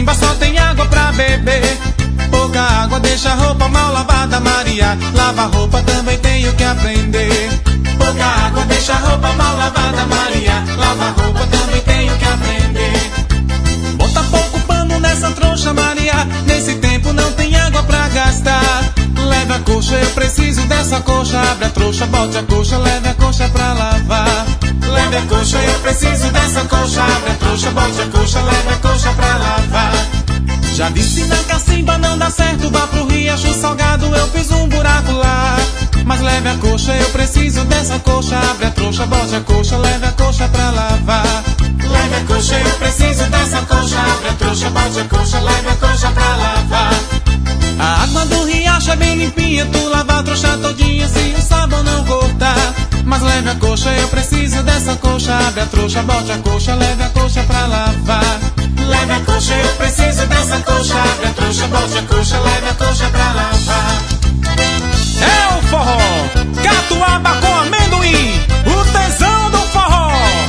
cacimba só tem água pra beber. Pouca água deixa a roupa mal lavada, Maria. Lava a roupa também tenho que aprender. Pouca água deixa a roupa mal lavada, Maria. Lava a roupa também tenho que aprender. Bota pouco pano nessa trouxa, Maria. Nesse tempo não tem água pra gastar. Leve a coxa, eu preciso dessa coxa. Abre a trouxa, bote a coxa, leve a coxa pra lavar. Leve a coxa, eu preciso dessa coxa. Abre a trouxa, bote a coxa, leve a coxa pra lavar. Já disse na cacimba não dá certo, vá pro riacho salgado, eu fiz um buraco lá. Mas leve a coxa, eu preciso dessa coxa. Abre a trouxa, bote a coxa, leve a coxa pra lavar. Leve a coxa, eu preciso dessa coxa. Abre a trouxa, bote a coxa, leve a coxa pra lavar. A água do riacho é bem limpinha, tu lava a trouxa todinha se o sabão não cortar. Mas leve a coxa, eu preciso dessa coxa. Abre a trouxa, bote a coxa, leve a coxa pra lavar. Leve a coxa, eu preciso dessa coxa. Abre a trouxa, bote a coxa, leve a coxa pra lavar. É o forró, catuaba com amendoim, o tesão do forró.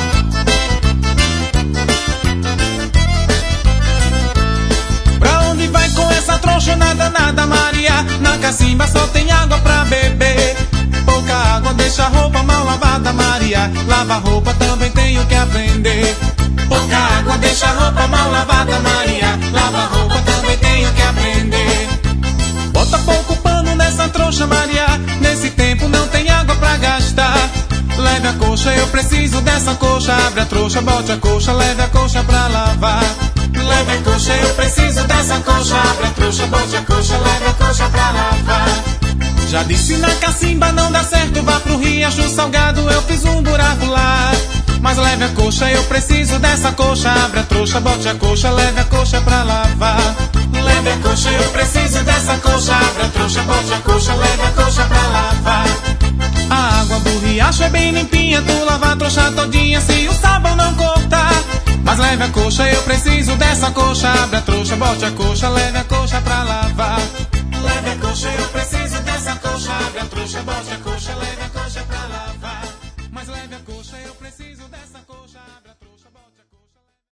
Pra onde vai com essa trouxa? Nada, nada, Maria. Na cacimba só tem água pra beber. Pouca água deixa a roupa mal lavada, Maria. Lava a roupa também tenho que aprender. Pouca água deixa a roupa mal lavada, Maria. Lava a roupa também tenho que aprender. Bota pouco pano nessa trouxa, Maria. Nesse tempo não tem água pra gastar. Leve a coxa, eu preciso dessa coxa. Abre a trouxa, bote a coxa, leve a coxa pra lavar. Leve a coxa, eu preciso dessa coxa. Abre a trouxa, bote a coxa, leve a coxa pra lavar. Já disse na cacimba não dá certo, vá pro riacho salgado, eu fiz um buraco lá. Mas leve a coxa, eu preciso dessa coxa. Abre a trouxa, bote a coxa, leve a coxa pra lavar. Leve a coxa, eu preciso dessa coxa. Abre a trouxa, bote a coxa, leve a coxa pra lavar. A água do riacho é bem limpinha, tu lava a trouxa todinha se o sabão não cortar. Mas leve a coxa, eu preciso dessa coxa. Abre a trouxa, bote a coxa, leve a coxa